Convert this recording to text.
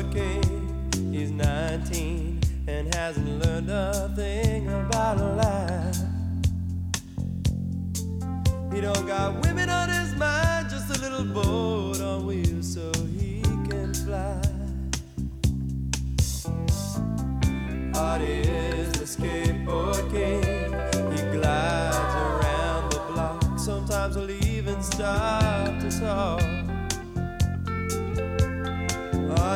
skateboard king. He's 19 and hasn't learned a thing about life. He don't got women on his mind, just a little boat on wheels so he can fly. Artie is the skateboard king. He glides around the block. Sometimes he'll even stop